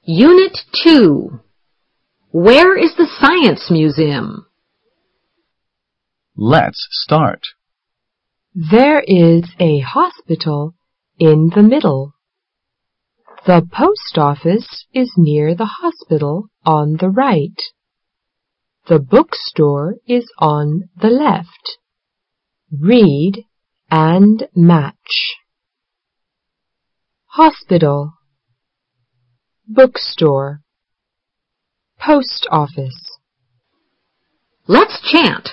Unit 2. Where is the Science Museum? Let's start. There is a hospital in the middle. The post office is near the hospital on the right. The bookstore is on the left. Read and match. Hospital, bookstore, post office. Let's chant.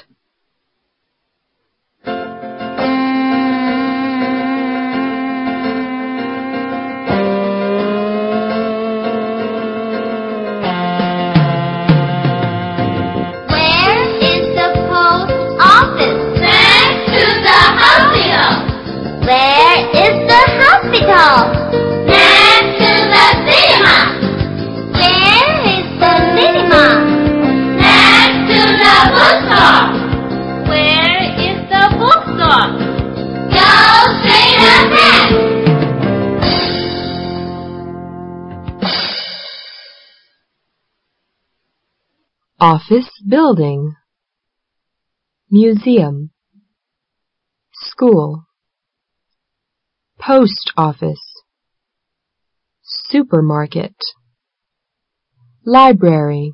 Where is the hospital? Next to the cinema. Where is the cinema? Next to the bookstore. Where is the bookstore? Go straight ahead. Office building, museum, school, post office, supermarket, library.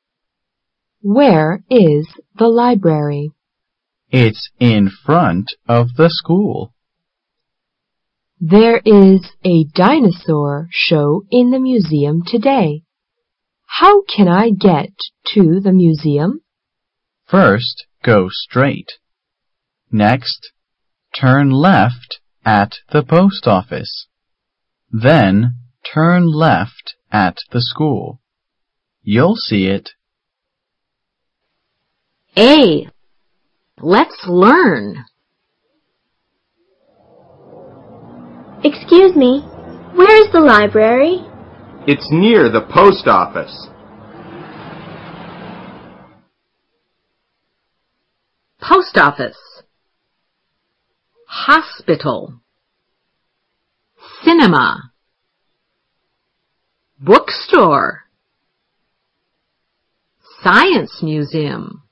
Where is the library? It's in front of the school. There is a dinosaur show in the museum today. How can I get to the museum? First, go straight. Next, turn left at the post office. Then, turn left at the school. You'll see it. A. Let's learn. Excuse me, where is the library? It's near the post office. Post office. Hospital. Cinema. Bookstore. Science Museum.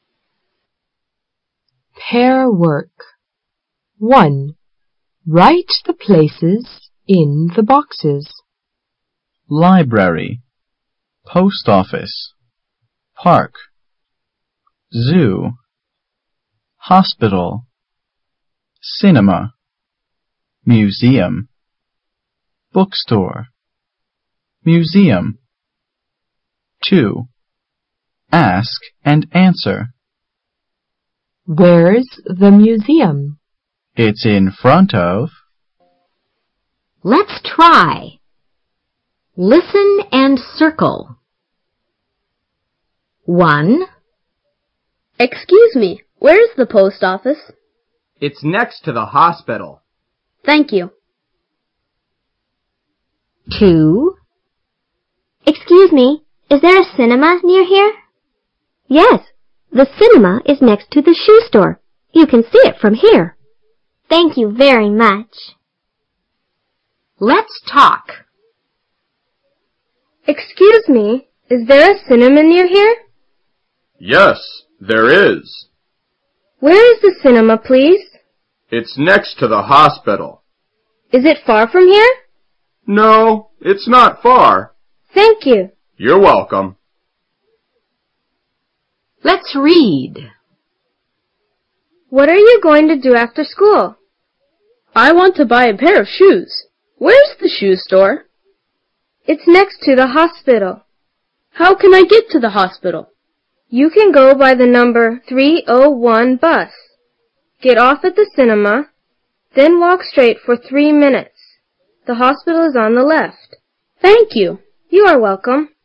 Pair work. 1. Write the places in the boxes. Library, post office, park, zoo, hospital, cinema, museum, bookstore, museum. 2. Ask and answer. Where's the museum? It's in front of. Let's try. Listen and circle. 1. Excuse me, where's the post office? It's next to the hospital. Thank you. 2. Excuse me, is there a cinema near here? Yes, the cinema is next to the shoe store. You can see it from here. Thank you very much. Let's talk. Excuse me, is there a cinema near here? Yes, there is. Where is the cinema, please? It's next to the hospital. Is it far from here? No, it's not far. Thank you. You're welcome. Let's read. What are you going to do after school? I want to buy a pair of shoes. Where's the shoe store? It's next to the hospital. How can I get to the hospital? You can go by the number 301 bus. Get off at the cinema, then walk straight for 3 minutes. The hospital is on the left. Thank you. You are welcome.